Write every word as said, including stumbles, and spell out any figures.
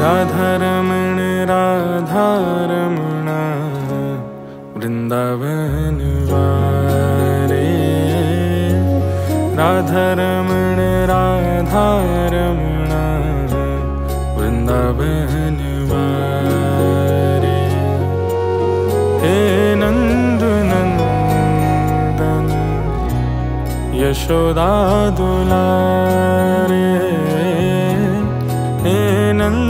राधारमण राधारमण वृंदावन वारे। राधारमण राधारमण वृंदावन वारे। हे नंद नंदन यशोदा दुलारे। हे नंद